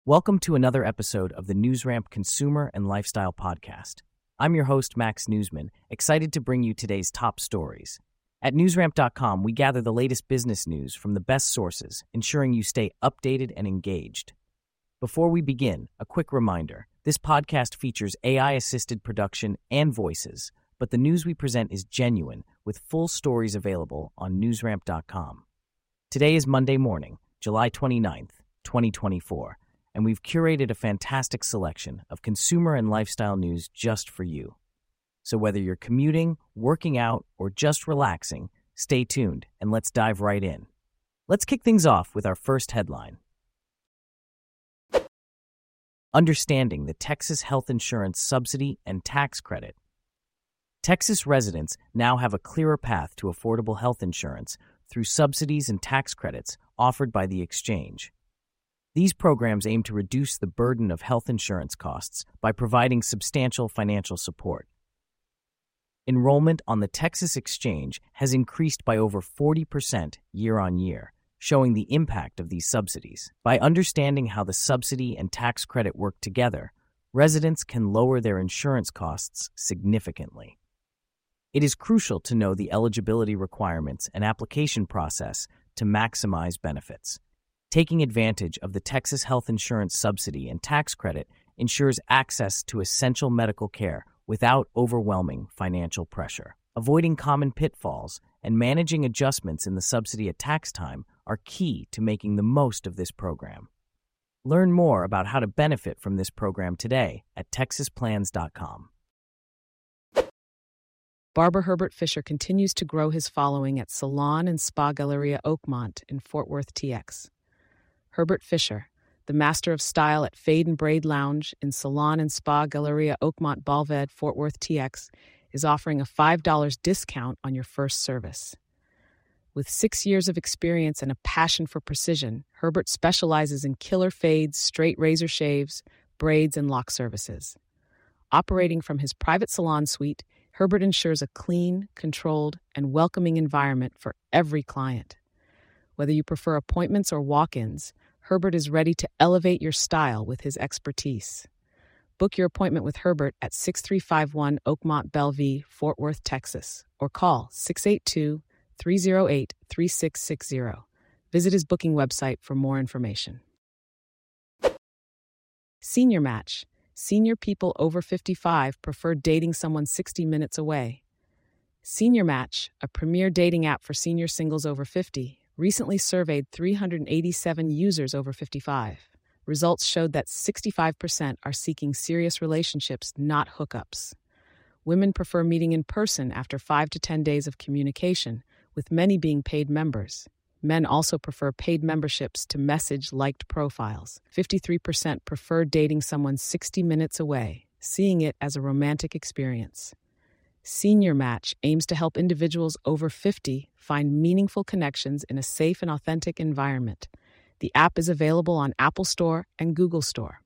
Welcome to another episode of the NewsRamp Consumer and Lifestyle Podcast. I'm your host, Max Newsman, excited to bring you today's top stories. At newsramp.com, we gather the latest business news from the best sources, ensuring you stay updated and engaged. Before we begin, a quick reminder. This podcast features AI-assisted production and voices, but the news we present is genuine, with full stories available on newsramp.com. Today is Monday morning, July 29th, 2024. And we've curated a fantastic selection of consumer and lifestyle news just for you. So whether you're commuting, working out, or just relaxing, stay tuned and let's dive right in. Let's kick things off with our first headline. Understanding the Texas Health Insurance Subsidy and Tax Credit. Texas residents now have a clearer path to affordable health insurance through subsidies and tax credits offered by the exchange. These programs aim to reduce the burden of health insurance costs by providing substantial financial support. Enrollment on the Texas Exchange has increased by over 40% year on year, showing the impact of these subsidies. By understanding how the subsidy and tax credit work together, residents can lower their insurance costs significantly. It is crucial to know the eligibility requirements and application process to maximize benefits. Taking advantage of the Texas Health Insurance Subsidy and Tax Credit ensures access to essential medical care without overwhelming financial pressure. Avoiding common pitfalls and managing adjustments in the subsidy at tax time are key to making the most of this program. Learn more about how to benefit from this program today at texasplans.com. Barber Herbert Fisher continues to grow his following at Salon and Spa Galleria Oakmont in Fort Worth, TX. Herbert Fisher, the master of style at Fade and Braid Lounge in Salon and Spa Galleria Oakmont Balved, Fort Worth, TX, is offering a $5 discount on your first service. With 6 years of experience and a passion for precision, Herbert specializes in killer fades, straight razor shaves, braids, and lock services. Operating from his private salon suite, Herbert ensures a clean, controlled, and welcoming environment for every client. Whether you prefer appointments or walk-ins, Herbert is ready to elevate your style with his expertise. Book your appointment with Herbert at 6351 Oakmont Bellevue, Fort Worth, Texas, or call 682-308-3660. Visit his booking website for more information. Senior Match. Senior people over 55 prefer dating someone 60 minutes away. Senior Match, a premier dating app for senior singles over 50, recently surveyed 387 users over 55. Results showed that 65% are seeking serious relationships, not hookups. Women prefer meeting in person after 5 to 10 days of communication, with many being paid members. Men also prefer paid memberships to message-liked profiles. 53% prefer dating someone 60 minutes away, seeing it as a romantic experience. Senior Match aims to help individuals over 50 find meaningful connections in a safe and authentic environment. The app is available on Apple Store and Google Store.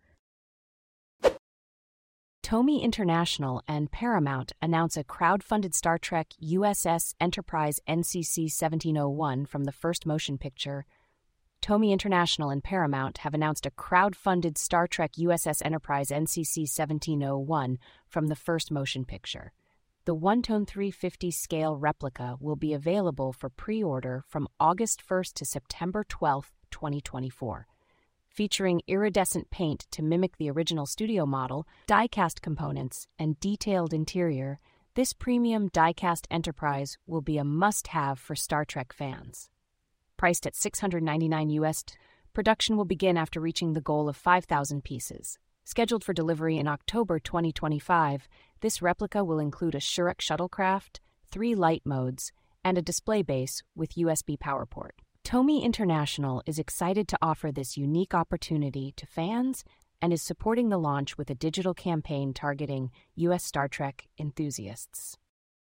Tomy International and Paramount announce a crowd-funded Star Trek USS Enterprise NCC 1701 from the first motion picture. Tomy International and Paramount have announced a crowd-funded Star Trek USS Enterprise NCC 1701 from the first motion picture. The 1-tone 350 scale replica will be available for pre-order from August 1st to September 12th, 2024. Featuring iridescent paint to mimic the original studio model, die-cast components, and detailed interior, this premium die-cast Enterprise will be a must-have for Star Trek fans. Priced at $699 US, production will begin after reaching the goal of 5,000 pieces. Scheduled for delivery in October 2025, this replica will include a Shurek shuttlecraft, 3 light modes, and a display base with USB power port. Tomy International is excited to offer this unique opportunity to fans and is supporting the launch with a digital campaign targeting U.S. Star Trek enthusiasts.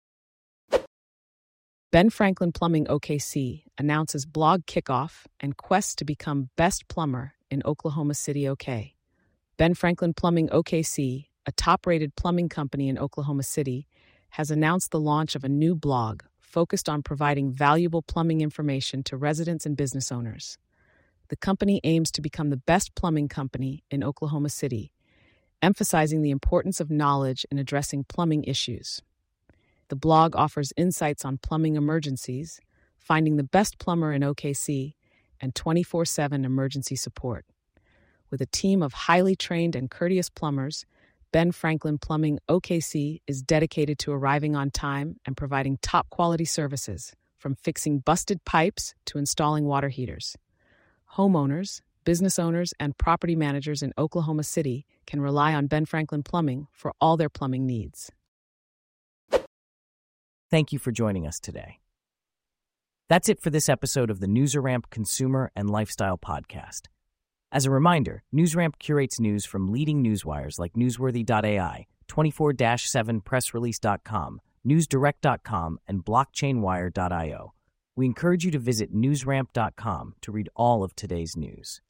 Ben Franklin Plumbing OKC announces blog kickoff and quest to become best plumber in Oklahoma City, OK. Ben Franklin Plumbing OKC, a top-rated plumbing company in Oklahoma City, has announced the launch of a new blog focused on providing valuable plumbing information to residents and business owners. the company aims to become the best plumbing company in Oklahoma City, emphasizing the importance of knowledge in addressing plumbing issues. The blog offers insights on plumbing emergencies, finding the best plumber in OKC, and 24/7 emergency support. With a team of highly trained and courteous plumbers, Ben Franklin Plumbing OKC is dedicated to arriving on time and providing top-quality services, from fixing busted pipes to installing water heaters. Homeowners, business owners, and property managers in Oklahoma City can rely on Ben Franklin Plumbing for all their plumbing needs. Thank you for joining us today. That's it for this episode of the NewsRamp Consumer and Lifestyle Podcast. As a reminder, NewsRamp curates news from leading newswires like Newsworthy.ai, 24/7pressrelease.com, NewsDirect.com, and BlockchainWire.io. We encourage you to visit newsramp.com to read all of today's news.